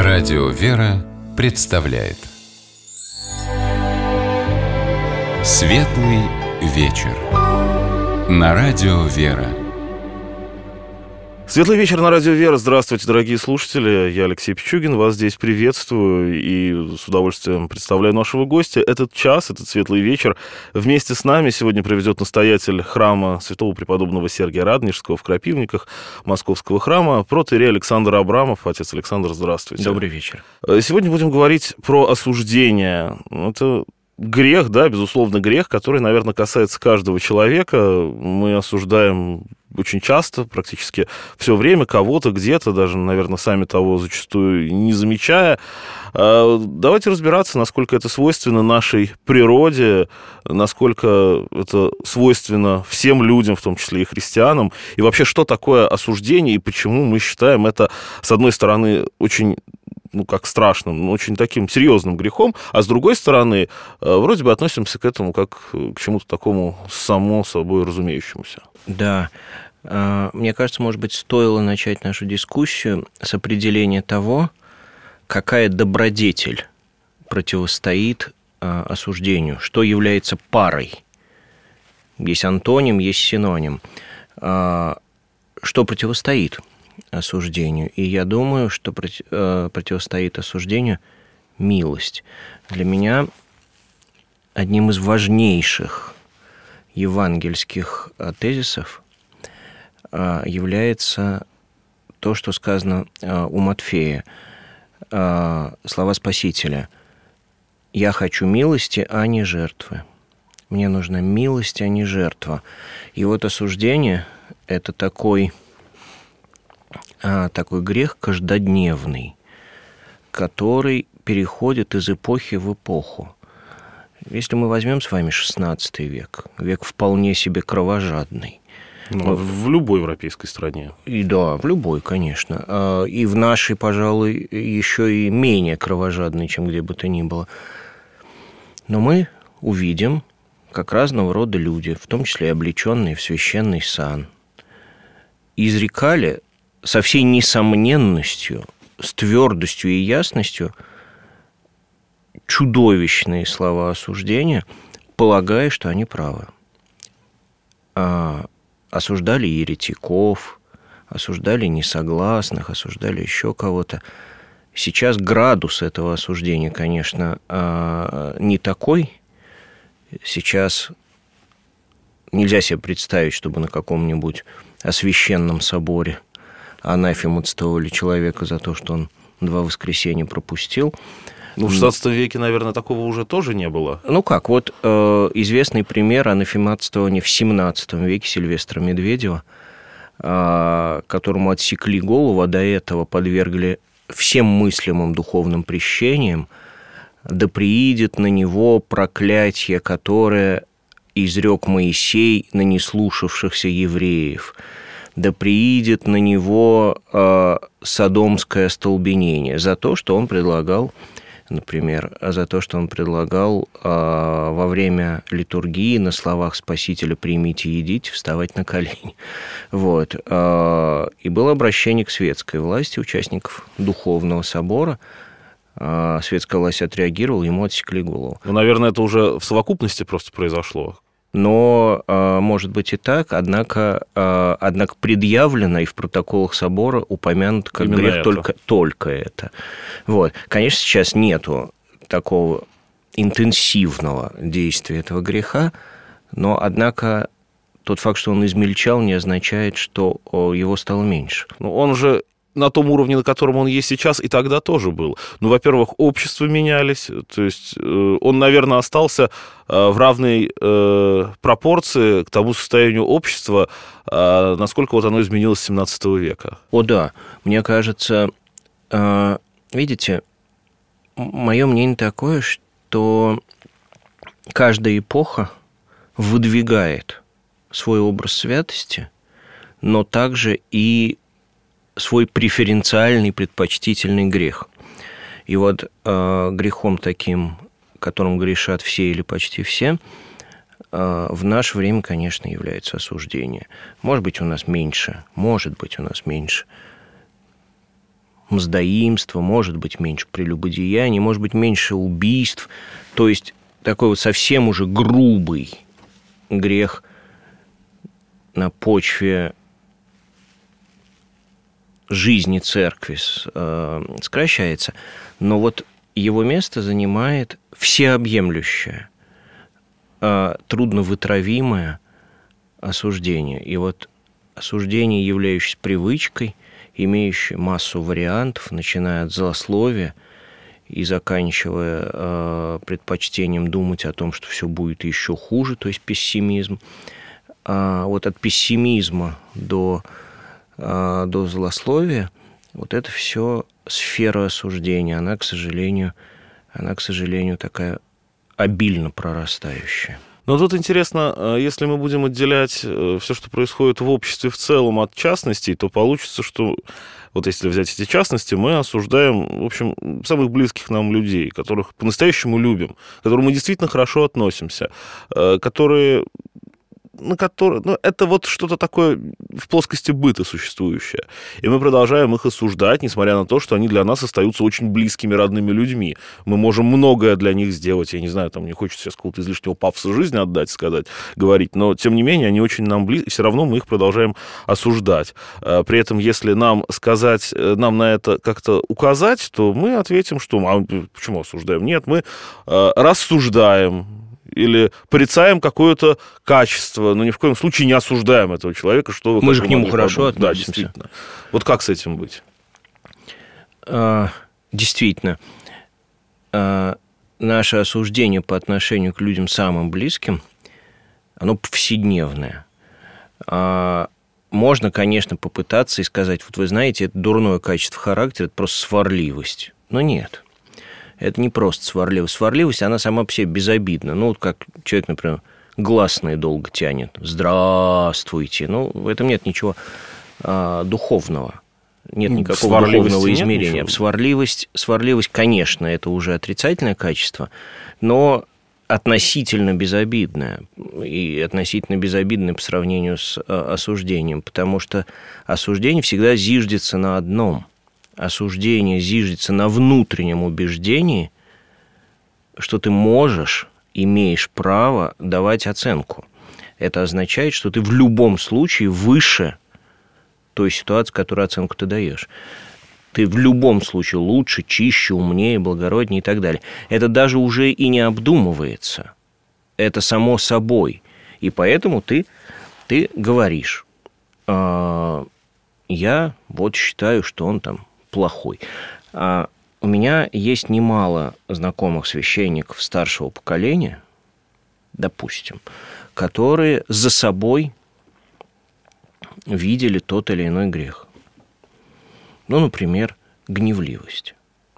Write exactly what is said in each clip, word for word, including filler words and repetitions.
Радио «Вера» представляет Светлый вечер на Радио «Вера». Светлый вечер на Радио «Вера». Здравствуйте, дорогие слушатели. Я Алексей Пичугин, вас здесь приветствую и с удовольствием представляю нашего гостя. Этот час, этот светлый вечер вместе с нами сегодня проведет настоятель храма святого преподобного Сергия Радонежского в Крапивниках Московского храма, протоиерей Александр Абрамов. Отец Александр, здравствуйте. Добрый вечер. Сегодня будем говорить про осуждение. Это грех, да, безусловно, грех, который, наверное, касается каждого человека. Мы осуждаем очень часто, практически все время, кого-то где-то, даже, наверное, сами того зачастую не замечая. Давайте разбираться, насколько это свойственно нашей природе, насколько это свойственно всем людям, в том числе и христианам, и вообще, что такое осуждение, и почему мы считаем это, с одной стороны, очень... ну, как страшным, но очень таким серьезным грехом, а с другой стороны, вроде бы относимся к этому как к чему-то такому само собой разумеющемуся. Да. Мне кажется, может быть, стоило начать нашу дискуссию с определения того, какая добродетель противостоит осуждению, что является парой. Есть антоним, есть синоним. Что противостоит осуждению? И я думаю, что противостоит осуждению милость. Для меня одним из важнейших евангельских тезисов является то, что сказано у Матфея, слова Спасителя: «Я хочу милости, а не жертвы». Мне нужна милость, а не жертва. И вот осуждение – это такой, такой грех каждодневный, который переходит из эпохи в эпоху. Если мы возьмем с вами шестнадцатый век, век вполне себе кровожадный. Ну, в любой европейской стране. И да, в любой, конечно. И в нашей, пожалуй, еще и менее кровожадный, чем где бы то ни было. Но мы увидим, как разного рода люди, в том числе и облеченные в священный сан, изрекали со всей несомненностью, с твердостью и ясностью чудовищные слова осуждения, полагая, что они правы. Осуждали еретиков, осуждали несогласных, осуждали еще кого-то. Сейчас градус этого осуждения, конечно, не такой. Сейчас нельзя себе представить, чтобы на каком-нибудь священном соборе анафему цитовали человека за то, что он два воскресенья пропустил. Ну, в шестнадцатом веке, наверное, такого уже тоже не было. Ну как, вот э, известный пример анафематствования в семнадцатом веке Сильвестра Медведева, э, которому отсекли голову, а до этого подвергли всем мыслимым духовным прещениям: «Да приидет на него проклятие, которое изрек Моисей на неслушавшихся евреев. Да приидет на него э, содомское остолбенение», за то, что он предлагал, например, за то, что он предлагал э, во время литургии на словах Спасителя «примите и едите» вставать на колени. Вот. Э, и было обращение к светской власти участников духовного собора. Э, светская власть отреагировала, ему отсекли голову. Ну, наверное, это уже в совокупности просто произошло. Но, может быть, и так, однако, однако предъявлено и в протоколах собора упомянуто как именно грех только, только это. Вот. Конечно, сейчас нету такого интенсивного действия этого греха, но, однако, тот факт, что он измельчал, не означает, что его стало меньше. Ну, он же на том уровне, на котором он есть сейчас, и тогда тоже был. Ну, во-первых, общества менялись, то есть он, наверное, остался в равной пропорции к тому состоянию общества, насколько вот оно изменилось с семнадцатого века. О, да. Мне кажется, видите, мое мнение такое, что каждая эпоха выдвигает свой образ святости, но также и свой преференциальный, предпочтительный грех. И вот э, грехом таким, которым грешат все или почти все, э, в наше время, конечно, является осуждение. Может быть, у нас меньше, может быть, у нас меньше. мздоимства, может быть меньше прелюбодеяний, может быть меньше убийств. То есть такой вот совсем уже грубый грех на почве жизни церкви э, сокращается. Но вот его место занимает всеобъемлющее, э, трудновытравимое осуждение. И вот осуждение, являющееся привычкой, имеющее массу вариантов, начиная от злословия и заканчивая э, предпочтением думать о том, что все будет еще хуже, то есть пессимизм. А вот от пессимизма до, э, до злословия, вот это все сфера осуждения. Она, к сожалению, она, к сожалению, такая обильно прорастающая. Но тут интересно, если мы будем отделять все, что происходит в обществе в целом от частностей, то получится, что вот если взять эти частности, мы осуждаем, в общем, самых близких нам людей, которых по-настоящему любим, к которым мы действительно хорошо относимся, которые... на которые, ну, это вот что-то такое в плоскости быта существующее. И мы продолжаем их осуждать, несмотря на то, что они для нас остаются очень близкими, родными людьми. Мы можем многое для них сделать. Я не знаю, там не хочется сейчас какого-то излишнего пафоса жизни отдать, сказать, говорить, но, тем не менее, они очень нам близки, и все равно мы их продолжаем осуждать. При этом, если нам сказать, нам на это как-то указать, то мы ответим, что а почему осуждаем? Нет, мы рассуждаем, или порицаем какое-то качество, но ни в коем случае не осуждаем этого человека, что вы... Мы же к нему хорошо подумать. относимся. Да, действительно. Вот как с этим быть? А, действительно. А, наше осуждение по отношению к людям самым близким, оно повседневное. А, можно, конечно, попытаться и сказать, вот вы знаете, это дурное качество характера, это просто сварливость. Но нет. Это не просто сварливость. Сварливость, она сама по себе безобидна. Ну, вот как человек, например, гласные долго тянет. «Здравствуйте». Ну, в этом нет ничего а, духовного. Нет никакого духовного измерения. Сварливость, сварливость, конечно, это уже отрицательное качество, но относительно безобидное. И относительно безобидное по сравнению с а, осуждением. Потому что осуждение всегда зиждется на одном – осуждение зиждется на внутреннем убеждении, что ты можешь, имеешь право давать оценку. Это означает, что ты в любом случае выше той ситуации, которую оценку ты даешь. Ты в любом случае лучше, чище, умнее, благороднее и так далее. Это даже уже и не обдумывается. Это само собой. И поэтому ты, ты говоришь, я вот считаю, что он там плохой. А у меня есть немало знакомых священников старшего поколения, допустим, которые за собой видели тот или иной грех. Ну, например, гневливость.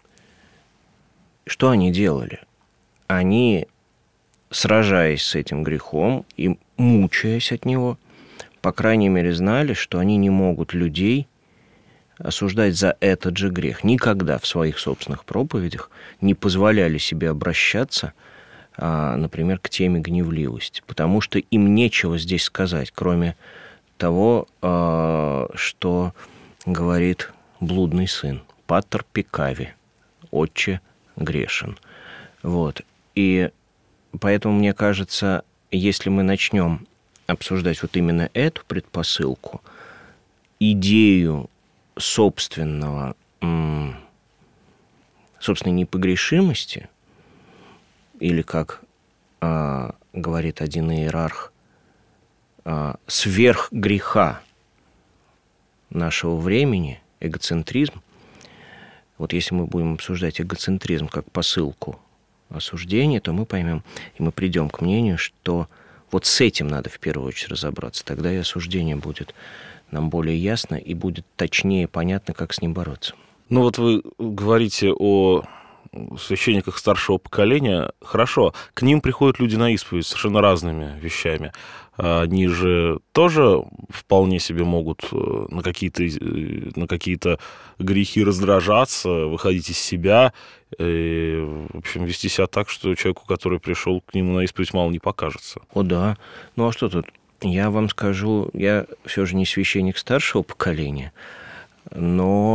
Что они делали? Они, сражаясь с этим грехом и мучаясь от него, по крайней мере, знали, что они не могут людей осуждать за этот же грех. Никогда в своих собственных проповедях не позволяли себе обращаться, например, к теме гневливости, потому что им нечего здесь сказать, кроме того, что говорит блудный сын. «Патер пекави», «Отче грешен». Вот. И поэтому, мне кажется, если мы начнем обсуждать вот именно эту предпосылку, идею собственного, собственной непогрешимости, или, как а, говорит один иерарх, а, сверх греха нашего времени, эгоцентризм. Вот если мы будем обсуждать эгоцентризм как посылку осуждения, то мы поймем, и мы придем к мнению, что вот с этим надо в первую очередь разобраться. Тогда и осуждение будет нам более ясно и будет точнее понятно, как с ним бороться. Ну вот вы говорите о священниках старшего поколения. Хорошо, к ним приходят люди на исповедь совершенно разными вещами. Они же тоже вполне себе могут на какие-то, на какие-то грехи раздражаться, выходить из себя, и, в общем, вести себя так, что человеку, который пришел к нему на исповедь, мало не покажется. О, да. Ну, а что тут? Я вам скажу, я все же не священник старшего поколения, но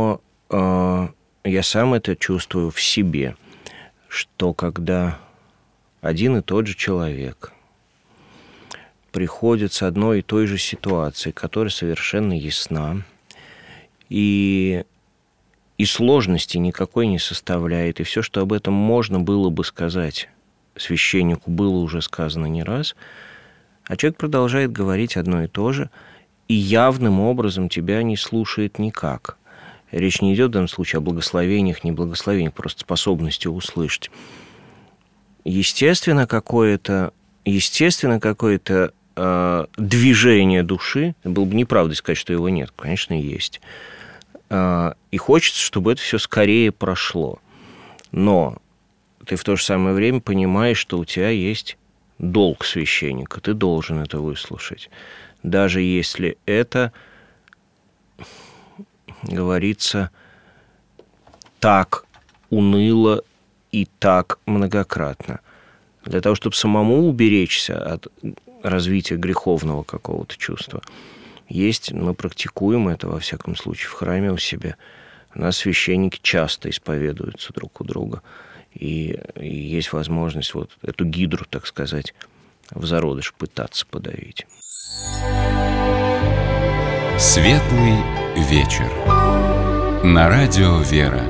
э, я сам это чувствую в себе, что когда один и тот же человек приходит с одной и той же ситуацией, которая совершенно ясна, и, и сложности никакой не составляет, и все, что об этом можно было бы сказать священнику, было уже сказано не раз, а человек продолжает говорить одно и то же, и явным образом тебя не слушает никак. Речь не идет в данном случае о благословениях, не благословениях, просто способности услышать. Естественно, какое-то, естественно, какое-то э, движение души, было бы неправдой сказать, что его нет, конечно, есть. Э, и хочется, чтобы это все скорее прошло. Но ты в то же самое время понимаешь, что у тебя есть долг священника, ты должен это выслушать. Даже если это говорится так уныло и так многократно. Для того, чтобы самому уберечься от развития греховного какого-то чувства, есть, мы практикуем это, во всяком случае, в храме у себя. У нас священники часто исповедуются друг у друга. И, и есть возможность вот эту гидру, так сказать, в зародыш пытаться подавить. Светлый вечер. На радио «Вера».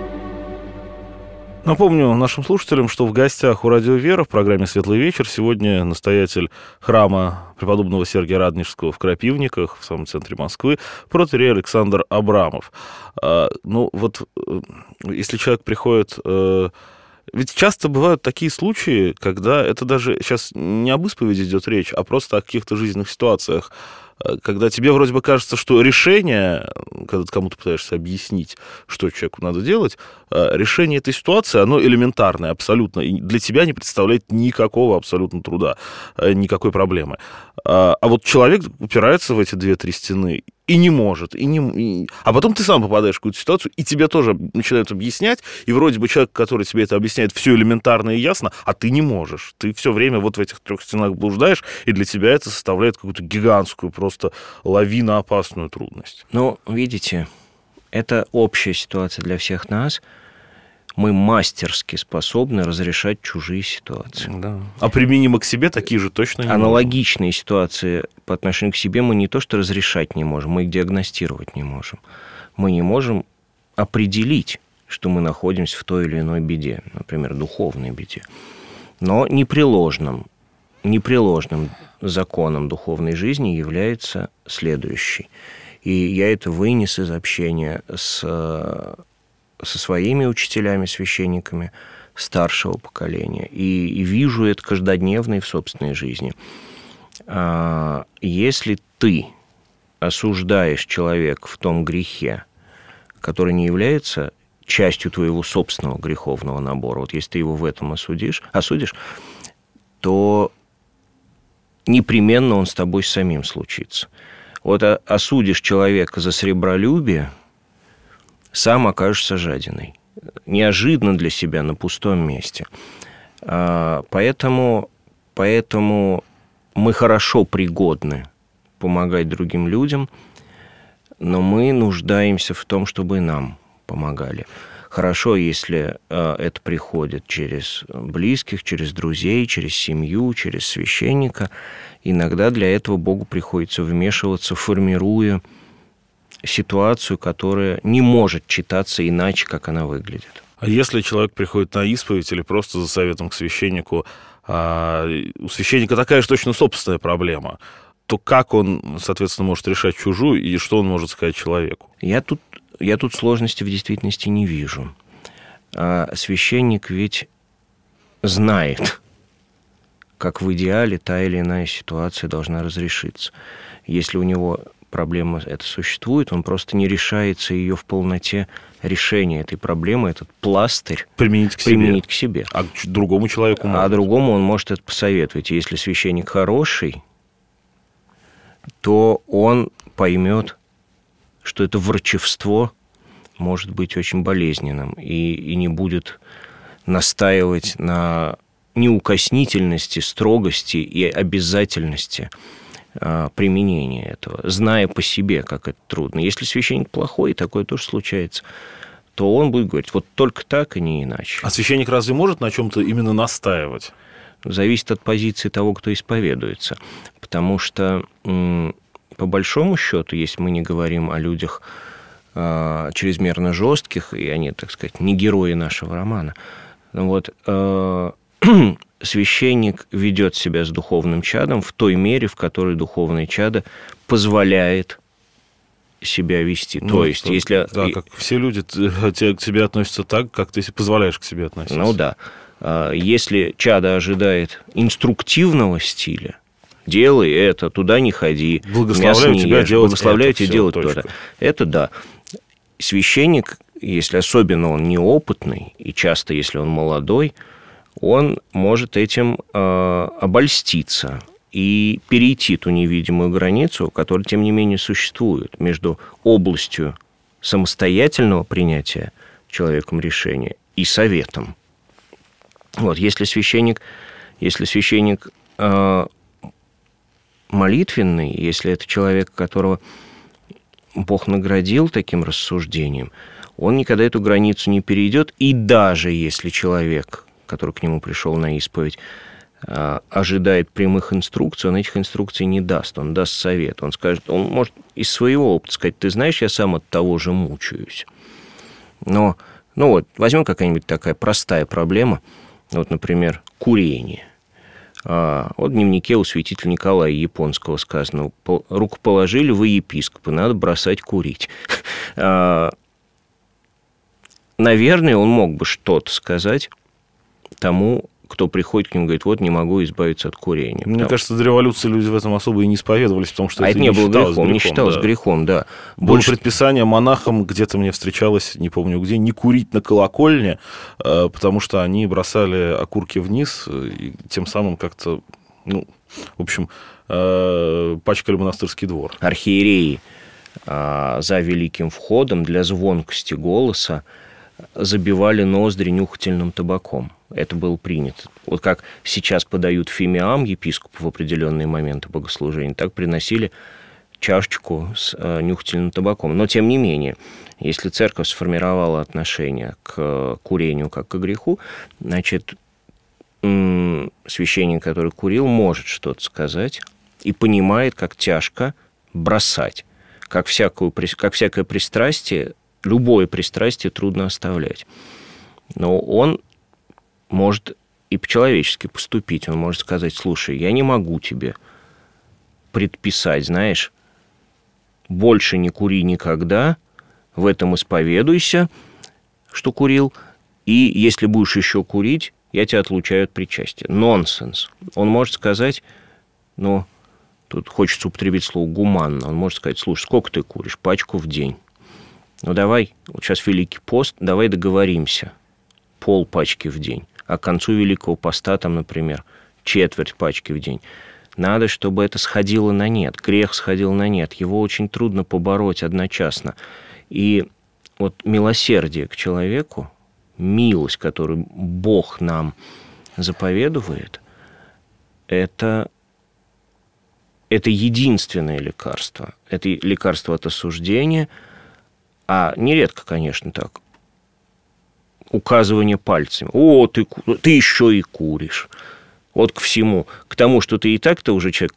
Напомню нашим слушателям, что в гостях у радио «Вера» в программе «Светлый вечер» сегодня настоятель храма преподобного Сергия Радонежского в Крапивниках, в самом центре Москвы, протоиерей Александр Абрамов. Ну вот, если человек приходит... Ведь часто бывают такие случаи, когда это даже сейчас не об исповеди идет речь, а просто о каких-то жизненных ситуациях, когда тебе вроде бы кажется, что решение, когда ты кому-то пытаешься объяснить, что человеку надо делать, решение этой ситуации, оно элементарное абсолютно, и для тебя не представляет никакого абсолютно труда, никакой проблемы. А вот человек упирается в эти две-три стены и не может, и не... И... а потом ты сам попадаешь в какую-то ситуацию, и тебе тоже начинают объяснять, и вроде бы человек, который тебе это объясняет, все элементарно и ясно, а ты не можешь. Ты все время вот в этих трех стенах блуждаешь, и для тебя это составляет какую-то гигантскую, просто лавиноопасную трудность. Ну, видите, это общая ситуация для всех нас. Мы мастерски способны разрешать чужие ситуации. Да. А применимо к себе такие же точно не Аналогичные можем. Ситуации по отношению к себе мы не то что разрешать не можем, мы их диагностировать не можем. Мы не можем определить, что мы находимся в той или иной беде, например, духовной беде. Но непреложным, непреложным законом духовной жизни является следующий. И я это вынес из общения с... со своими учителями, священниками старшего поколения. И, и вижу это каждодневно и в собственной жизни. Если ты осуждаешь человека в том грехе, который не является частью твоего собственного греховного набора, вот если ты его в этом осудишь, осудишь, то непременно он с тобой самим случится. Вот осудишь человека за сребролюбие, сам окажешься жадиной. Неожиданно для себя на пустом месте. Поэтому, поэтому мы хорошо пригодны помогать другим людям, но мы нуждаемся в том, чтобы нам помогали. Хорошо, если это приходит через близких, через друзей, через семью, через священника. Иногда для этого Богу приходится вмешиваться, формируя ситуацию, которая не может читаться иначе, как она выглядит. А если человек приходит на исповедь или просто за советом к священнику, а у священника такая же точно собственная проблема, то как он, соответственно, может решать чужую, и что он может сказать человеку? Я тут, я тут сложности в действительности не вижу. А священник ведь знает, как в идеале та или иная ситуация должна разрешиться. Если у него проблема эта существует, он просто не решается ее в полноте решения этой проблемы, этот пластырь применить к применить себе. К себе. А к другому человеку может. А другому он может это посоветовать. И если священник хороший, то он поймет, что это врачевство может быть очень болезненным и, и не будет настаивать на неукоснительности, строгости и обязательности применения этого, зная по себе, как это трудно. Если священник плохой, и такое тоже случается, то он будет говорить, вот только так и не иначе. А священник разве может на чем-то именно настаивать? Зависит от позиции того, кто исповедуется. Потому что, по большому счету, если мы не говорим о людях чрезмерно жестких, и они, так сказать, не герои нашего романа, вот, священник ведет себя с духовным чадом в той мере, в которой духовное чадо позволяет себя вести. Ну, то есть, что, если... Да, как все люди к тебе относятся так, как ты позволяешь к себе относиться. Ну да. Если чадо ожидает инструктивного стиля, делай это, туда не ходи, благословляю тебя ешь, делать благословляю это, тебя все, делать точка. то. Это да. Священник, если особенно он неопытный, и часто, если он молодой, он может этим э, обольститься и перейти ту невидимую границу, которая, тем не менее, существует между областью самостоятельного принятия человеком решения и советом. Вот, если священник, если священник э, молитвенный, если это человек, которого Бог наградил таким рассуждением, он никогда эту границу не перейдет, и даже если человек, который к нему пришел на исповедь, ожидает прямых инструкций, он этих инструкций не даст, он даст совет. Он скажет, он может из своего опыта сказать, ты знаешь, я сам от того же мучаюсь. Но, ну вот, возьмем какая-нибудь такая простая проблема, вот, например, курение. Вот в дневнике у святителя Николая Японского сказано, рукоположили вы епископы, надо бросать курить. Наверное, он мог бы что-то сказать тому, кто приходит к нему и говорит, вот не могу избавиться от курения. Мне потому... кажется, до революции люди в этом особо и не исповедовались, потому что а это, это не, не было считалось грехом, грехом. Не считалось да. грехом, да. Было Больше... предписание монахам, где-то мне встречалось, не помню где, не курить на колокольне, потому что они бросали окурки вниз, и тем самым как-то, ну, в общем, пачкали монастырский двор. Архиереи за великим входом для звонкости голоса забивали ноздри нюхательным табаком. Это было принято. Вот как сейчас подают фимиам епископу в определенные моменты богослужения, так приносили чашечку с нюхательным табаком. Но, тем не менее, если церковь сформировала отношение к курению как к греху, значит, священник, который курил, может что-то сказать и понимает, как тяжко бросать. Как, всякую, как всякое пристрастие, любое пристрастие трудно оставлять. Но он может и по-человечески поступить. Он может сказать, слушай, я не могу тебе предписать, знаешь, больше не кури никогда, в этом исповедуйся, что курил, и если будешь еще курить, я тебя отлучаю от причастия. Нонсенс. Он может сказать, ну, тут хочется употребить слово гуманно, он может сказать, слушай, сколько ты куришь? Пачку в день. Ну, давай, вот сейчас Великий пост, давай договоримся. Пол пачки в день. А к концу Великого поста, там, например, четверть пачки в день. Надо, чтобы это сходило на нет. Грех сходил на нет. Его очень трудно побороть одночасно. И вот милосердие к человеку, милость, которую Бог нам заповедует, это, это единственное лекарство. Это лекарство от осуждения, а нередко, конечно, так, указывание пальцами. О, ты, ты еще и куришь. Вот к всему. К тому, что ты и так-то уже человек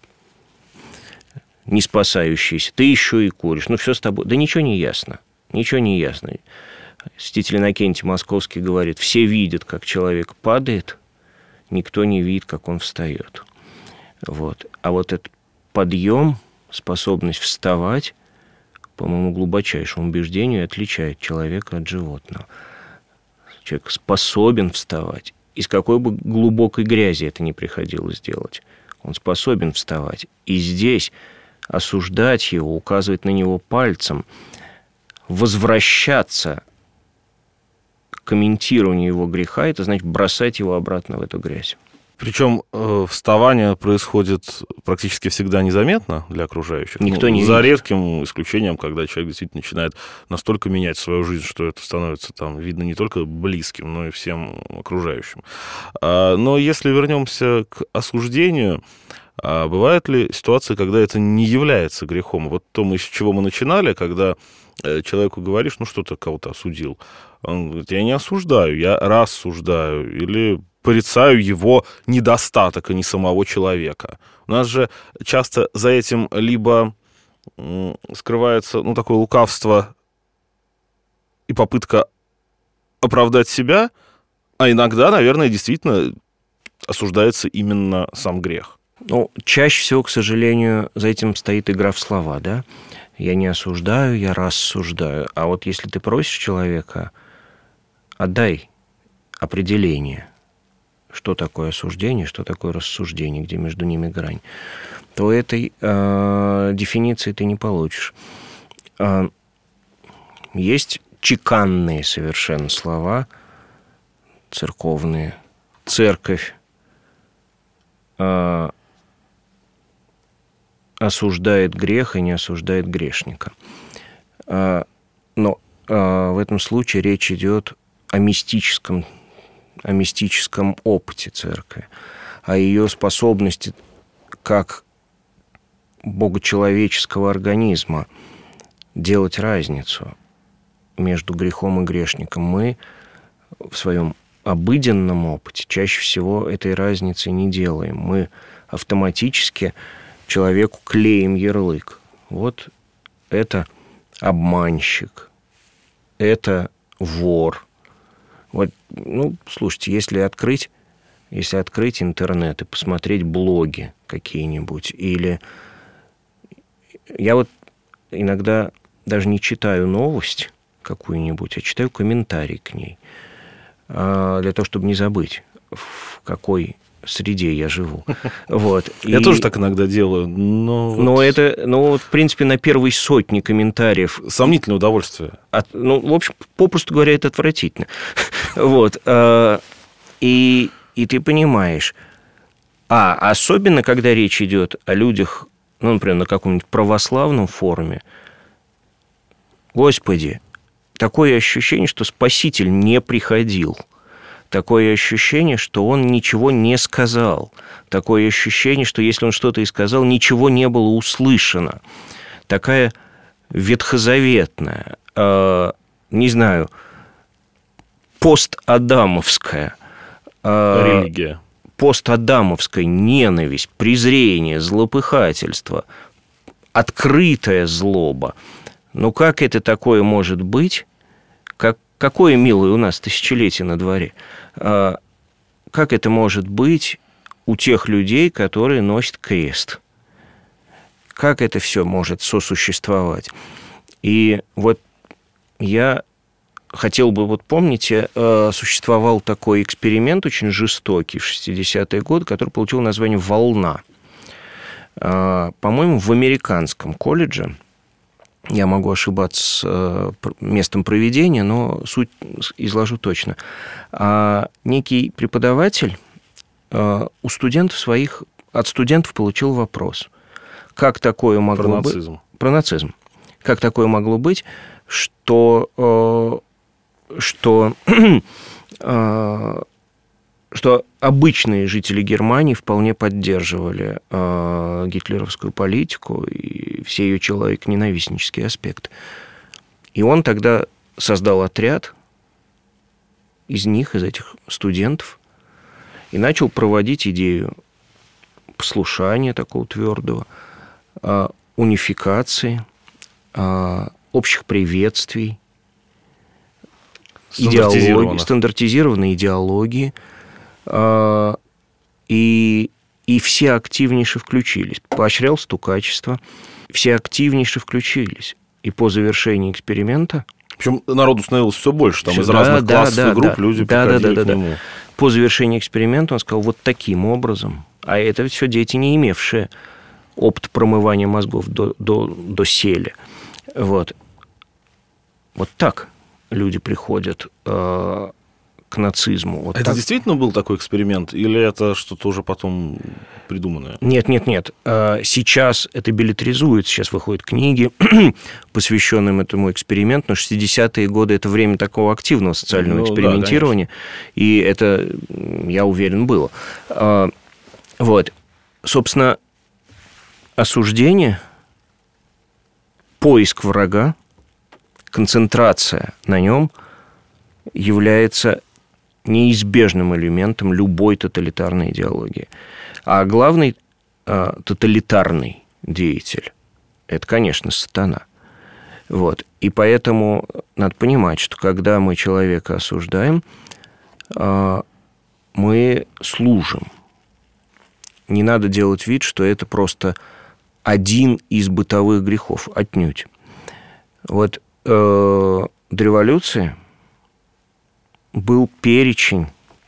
не спасающийся. Ты еще и куришь. Ну, все с тобой. Да ничего не ясно. Ничего не ясно. Святитель Иннокентий Московский говорит, все видят, как человек падает, никто не видит, как он встает. Вот. А вот этот подъем, способность вставать, по моему глубочайшему убеждению, отличает человека от животного. Человек способен вставать. Из какой бы глубокой грязи это ни приходилось делать. Он способен вставать. И здесь осуждать его, указывать на него пальцем, возвращаться к комментированию его греха, это значит бросать его обратно в эту грязь. Причем э, вставание происходит практически всегда незаметно для окружающих. Никто ну, не за видит. редким исключением, когда человек действительно начинает настолько менять свою жизнь, что это становится там видно не только близким, но и всем окружающим. А, но если вернемся к осуждению, А бывают ли ситуации, когда это не является грехом? Вот то, мы, с чего мы начинали, когда человеку говоришь, ну что ты кого-то осудил. Он говорит, я не осуждаю, я рассуждаю или порицаю его недостаток, а не самого человека. У нас же часто за этим либо скрывается, ну, такое лукавство и попытка оправдать себя, а иногда, наверное, действительно осуждается именно сам грех. Ну, чаще всего, к сожалению, за этим стоит игра в слова, да? Я не осуждаю, я рассуждаю. А вот если ты просишь человека, отдай определение, что такое осуждение, что такое рассуждение, где между ними грань, то этой э, дефиниции ты не получишь. Э, есть чеканные совершенно слова, церковные. Церковь э, осуждает грех и не осуждает грешника. Э, но э, в этом случае речь идет о мистическом о мистическом опыте церкви, о ее способности как богочеловеческого организма делать разницу между грехом и грешником. Мы в своем обыденном опыте чаще всего этой разницы не делаем. Мы автоматически человеку клеим ярлык. Вот это обманщик, это вор. Вот, ну, слушайте, если открыть, если открыть интернет и посмотреть блоги какие-нибудь, или я вот иногда даже не читаю новость какую-нибудь, а читаю комментарий к ней, для того, чтобы не забыть, в какой среде я живу. Вот. Я и... тоже так иногда делаю, но... Но вот... это, ну, в принципе, на первой сотне комментариев... Сомнительное удовольствие. От, ну, в общем, попросту говоря, это отвратительно. Вот. И, и ты понимаешь, а особенно, когда речь идет о людях, ну, например, на каком-нибудь православном форуме, Господи, такое ощущение, что Спаситель не приходил. Такое ощущение, что он ничего не сказал. Такое ощущение, что если он что-то и сказал, ничего не было услышано. Такая ветхозаветная, э, не знаю, постадамовская э, религия. Постадамовская ненависть, презрение, злопыхательство, открытая злоба. Ну, как это такое может быть? Как Какое милое у нас тысячелетие на дворе. Как это может быть у тех людей, которые носят крест? Как это все может сосуществовать? И вот я хотел бы, вот помните, существовал такой эксперимент очень жестокий в шестидесятые годы, который получил название «Волна». По-моему, в американском колледже, я могу ошибаться с местом проведения, но суть изложу точно. Некий преподаватель у студентов своих, от студентов получил вопрос. Как такое могло Про быть... нацизм. Про нацизм. Как такое могло быть, что, что, что обычные жители Германии вполне поддерживали э, гитлеровскую политику и все ее человек-ненавистнические аспекты. И он тогда создал отряд из них, из этих студентов, и начал проводить идею послушания такого твердого, э, унификации, э, общих приветствий, идеологии, стандартизированной идеологии. И, и все активнейше включились. Поощрял стукачество. Все активнейше включились. И по завершении эксперимента... Причем народу становилось все больше. Там все, из да, разных да, классов да, и групп да, люди да, приходили да, да, к да, нему. Да. По завершении эксперимента он сказал, вот таким образом. А это все дети, не имевшие опыт промывания мозгов до, до, до сели. Вот. Вот так люди приходят... Э- к нацизму. Вот это так. Действительно был такой эксперимент? Или это что-то уже потом придуманное? Нет, нет, нет. Сейчас это билетризуется. Сейчас выходят книги, посвященные этому эксперименту. Но шестидесятые годы – это время такого активного социального ну, экспериментирования. Да, и это, я уверен, было. Вот. Собственно, осуждение, поиск врага, концентрация на нем является неизбежным элементом любой тоталитарной идеологии. А главный э, тоталитарный деятель – это, конечно, сатана. Вот. И поэтому надо понимать, что когда мы человека осуждаем, э, мы служим. Не надо делать вид, что это просто один из бытовых грехов. Отнюдь. Вот э, до революции был перечень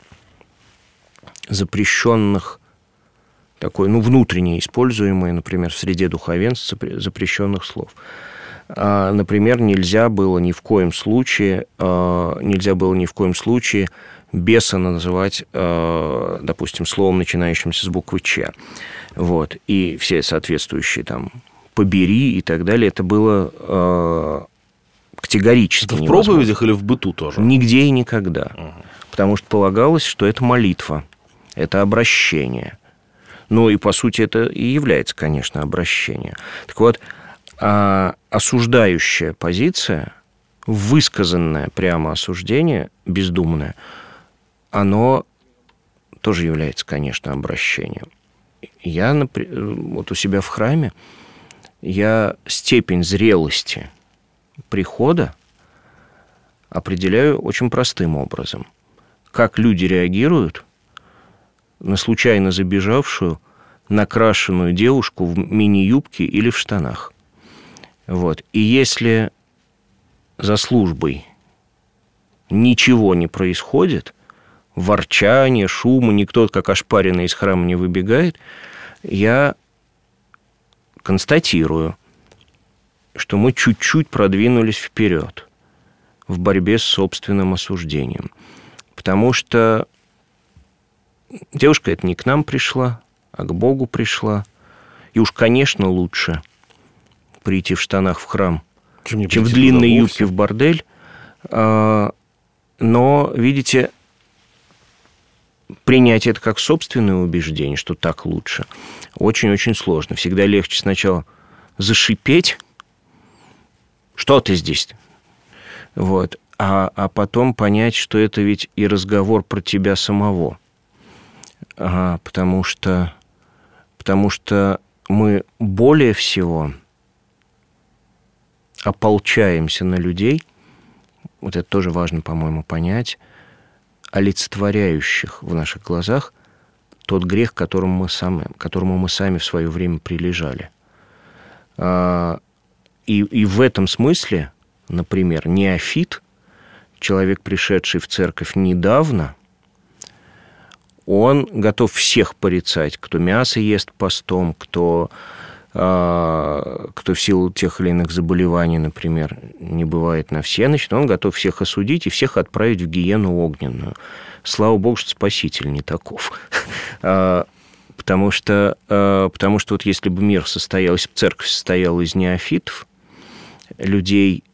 запрещенных, такой, ну, внутренне используемый, например, в среде духовенства запрещенных слов. А, например, нельзя было ни в коем случае, а, нельзя было ни в коем случае беса называть, а, допустим, словом, начинающимся с буквы «Ч». Вот. И все соответствующие там «побери» и так далее, это было а, категорически это в невозможно. проповедях или в быту тоже? Нигде и никогда. Угу. Потому что полагалось, что это молитва, это обращение. Ну и, по сути, это и является, конечно, обращение. Так вот, осуждающая позиция, высказанное прямо осуждение, бездумное, оно тоже является, конечно, обращением. Я, например, вот у себя в храме, я степень зрелости прихода определяю очень простым образом. Как люди реагируют на случайно забежавшую, накрашенную девушку в мини-юбке или в штанах. Вот. И если за службой ничего не происходит, ворчание, шума, никто как ошпаренный из храма не выбегает, я констатирую, что мы чуть-чуть продвинулись вперед в борьбе с собственным осуждением. Потому что девушка эта не к нам пришла, а к Богу пришла. И уж, конечно, лучше прийти в штанах в храм, чем, чем в длинной юбке в бордель. Но, видите, принять это как собственное убеждение, что так лучше, очень-очень сложно. Всегда легче сначала зашипеть, что ты здесь? Вот. А, а потом понять, что это ведь и разговор про тебя самого. Ага, потому что, потому что мы более всего ополчаемся на людей, вот это тоже важно, по-моему, понять, олицетворяющих в наших глазах тот грех, которому мы сами, которому мы сами в свое время прилежали. И, и в этом смысле, например, неофит, человек, пришедший в церковь недавно, он готов всех порицать, кто мясо ест постом, кто, э, кто в силу тех или иных заболеваний, например, не бывает на всеночь, он готов всех осудить и всех отправить в гиену огненную. Слава Богу, что Спаситель не таков. Потому что, потому что вот если бы мир состоял, если бы церковь состояла из неофитов, людей,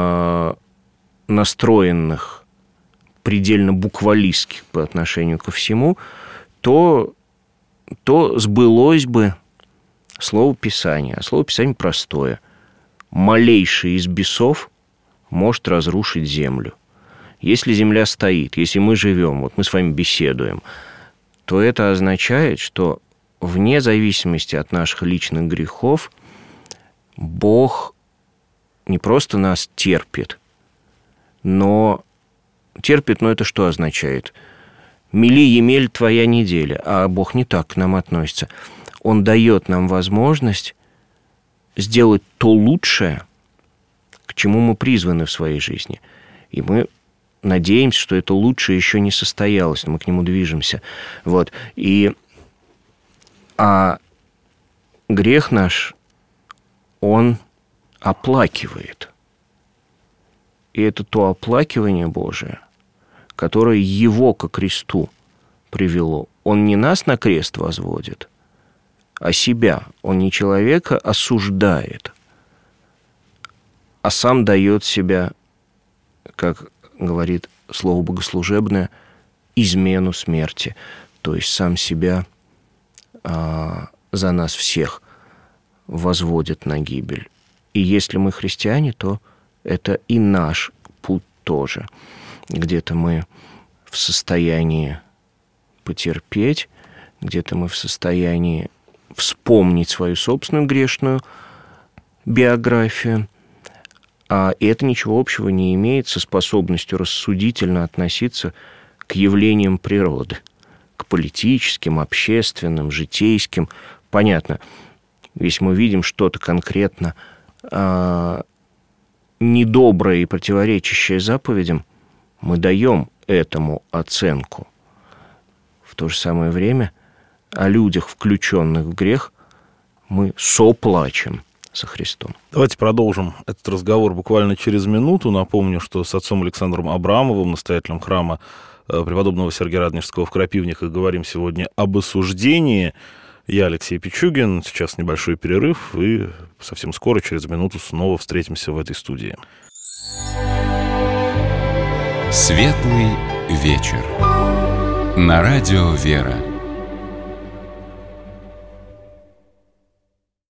настроенных предельно буквалистских по отношению ко всему, то, то сбылось бы слово Писания. А слово Писания простое. Малейший из бесов может разрушить землю. Если земля стоит, если мы живем, вот мы с вами беседуем, то это означает, что вне зависимости от наших личных грехов Бог не просто нас терпит, но терпит, но это что означает? «Мели, емель, твоя неделя». А Бог не так к нам относится. Он дает нам возможность сделать то лучшее, к чему мы призваны в своей жизни. И мы надеемся, что это лучшее еще не состоялось, но мы к нему движемся. Вот. И... А грех наш, он оплакивает. И это то оплакивание Божие, которое его ко кресту привело. Он не нас на крест возводит, а себя. Он не человека осуждает, а сам дает себя, как говорит слово богослужебное, измену смерти. То есть сам себя а, за нас всех возводят на гибель. И если мы христиане, то это и наш путь тоже. Где-то мы в состоянии потерпеть, где-то мы в состоянии вспомнить свою собственную грешную биографию, а это ничего общего не имеет со способностью рассудительно относиться к явлениям природы, к политическим, общественным, житейским. Понятно, если мы видим что-то конкретно э, недоброе и противоречащее заповедям, мы даем этому оценку. В то же самое время о людях, включенных в грех, мы соплачем со Христом. Давайте продолжим этот разговор буквально через минуту. Напомню, что с отцом Александром Абрамовым, настоятелем храма преподобного Сергия Радонежского в Крапивниках, говорим сегодня об осуждении. Я Алексей Пичугин. Сейчас небольшой перерыв, и совсем скоро, через минуту, снова встретимся в этой студии. Светлый вечер. На радио «Вера».